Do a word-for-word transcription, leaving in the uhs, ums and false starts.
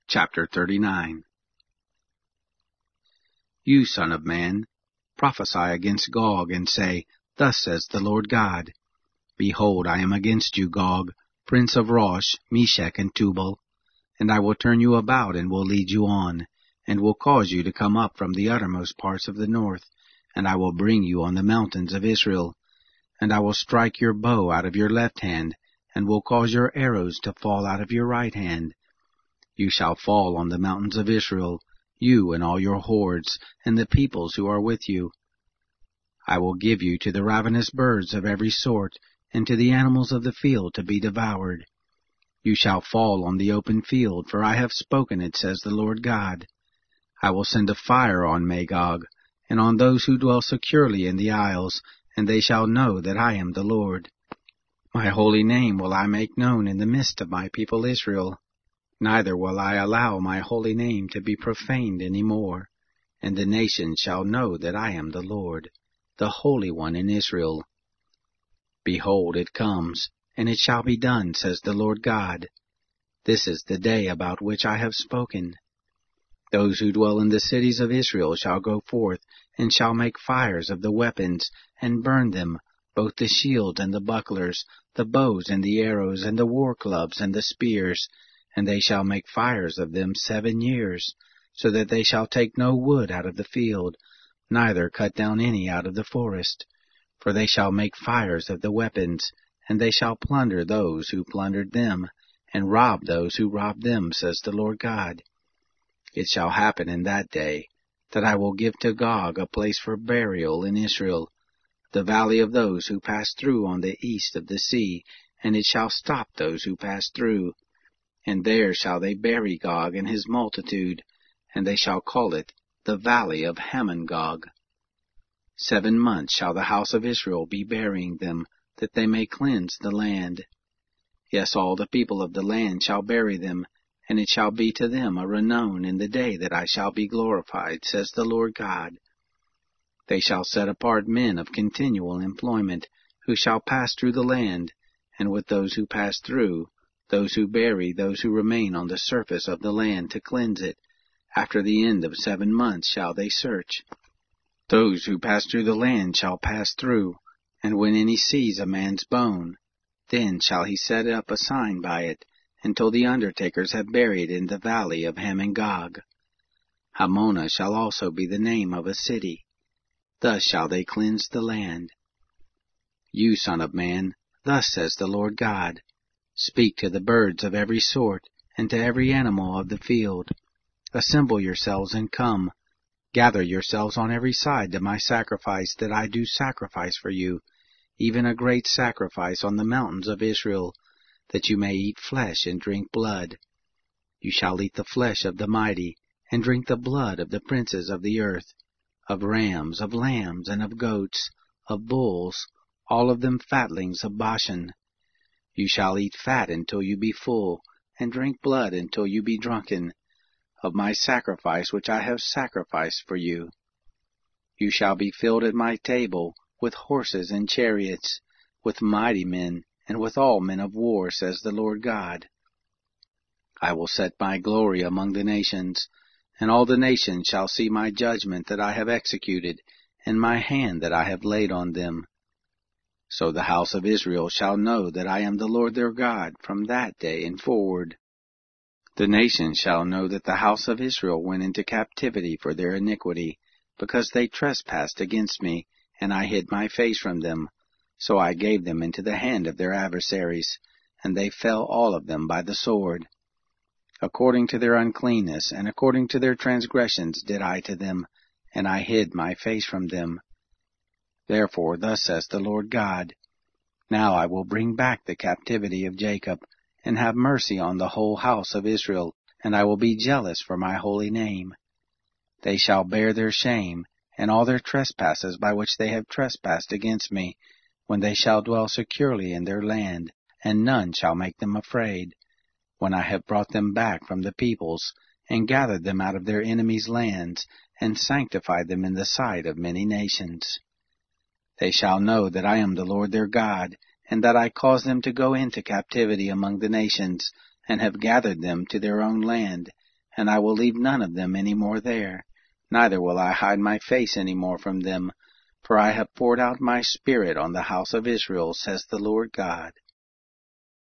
Chapter thirty-nine. You, son of man, prophesy against Gog, and say, Thus says the Lord God, Behold, I am against you, Gog, prince of Rosh, Meshech, and Tubal, and I will turn you about, and will lead you on, and will cause you to come up from the uttermost parts of the north, and I will bring you on the mountains of Israel, and I will strike your bow out of your left hand, and will cause your arrows to fall out of your right hand. You shall fall on the mountains of Israel, you and all your hordes, and the peoples who are with you. I will give you to the ravenous birds of every sort, and to the animals of the field to be devoured. You shall fall on the open field, for I have spoken it, says the Lord God. I will send a fire on Magog, and on those who dwell securely in the isles, and they shall know that I am the Lord. My holy name will I make known in the midst of my people Israel. Neither will I allow my holy name to be profaned any more, and the nations shall know that I am the Lord, the Holy One in Israel. Behold, it comes, and it shall be done, says the Lord God. This is the day about which I have spoken. Those who dwell in the cities of Israel shall go forth, and shall make fires of the weapons, and burn them, both the shields and the bucklers, the bows and the arrows, and the war clubs and the spears, and they shall make fires of them seven years, so that they shall take no wood out of the field, neither cut down any out of the forest. For they shall make fires of the weapons, and they shall plunder those who plundered them, and rob those who robbed them, says the Lord God. It shall happen in that day, that I will give to Gog a place for burial in Israel, the valley of those who pass through on the east of the sea, and it shall stop those who pass through. And there shall they bury Gog and his multitude, and they shall call it the valley of Hamon-Gog. Seven months shall the house of Israel be burying them, that they may cleanse the land. Yes, all the people of the land shall bury them, and it shall be to them a renown in the day that I shall be glorified, says the Lord God. They shall set apart men of continual employment, who shall pass through the land, and with those who pass through, those who bury those who remain on the surface of the land to cleanse it. After the end of seven months shall they search. Those who pass through the land shall pass through, and when any sees a man's bone, then shall he set up a sign by it, until the undertakers have buried in the valley of Hamon-Gog. Hamona shall also be the name of a city. Thus shall they cleanse the land. You, son of man, thus says the Lord God, Speak to the birds of every sort, and to every animal of the field. Assemble yourselves and come. Gather yourselves on every side to my sacrifice that I do sacrifice for you, even a great sacrifice on the mountains of Israel, that you may eat flesh and drink blood. You shall eat the flesh of the mighty, and drink the blood of the princes of the earth, of rams, of lambs, and of goats, of bulls, all of them fatlings of Bashan. You shall eat fat until you be full, and drink blood until you be drunken, of my sacrifice which I have sacrificed for you. You shall be filled at my table with horses and chariots, with mighty men, and with all men of war, says the Lord God. I will set my glory among the nations, and all the nations shall see my judgment that I have executed, and my hand that I have laid on them. So the house of Israel shall know that I am the Lord their God from that day and forward. The nations shall know that the house of Israel went into captivity for their iniquity, because they trespassed against me, and I hid my face from them. So I gave them into the hand of their adversaries, and they fell all of them by the sword. According to their uncleanness and according to their transgressions did I to them, and I hid my face from them. Therefore thus says the Lord God, Now I will bring back the captivity of Jacob, and have mercy on the whole house of Israel, and I will be jealous for my holy name. They shall bear their shame, and all their trespasses by which they have trespassed against me, when they shall dwell securely in their land, and none shall make them afraid, when I have brought them back from the peoples, and gathered them out of their enemies' lands, and sanctified them in the sight of many nations. They shall know that I am the Lord their God, and that I caused them to go into captivity among the nations, and have gathered them to their own land, and I will leave none of them any more there, neither will I hide my face any more from them, for I have poured out my Spirit on the house of Israel, says the Lord God.